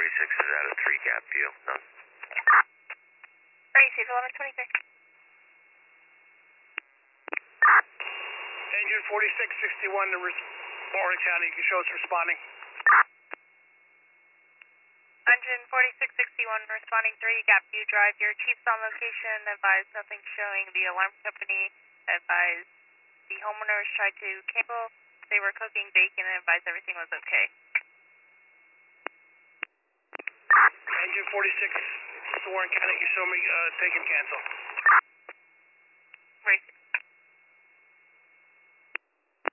46 is out of 3 gap view. None. Receive 1123. Engine 4661 to Warren County. You can show us responding. Engine 4661 responding 3, gap view drive. Your chief's on location. Advise nothing showing. The alarm company advised the homeowners tried to cancel. They were cooking bacon and advised everything was okay. Engine 46 to Warren County. You show me take and cancel.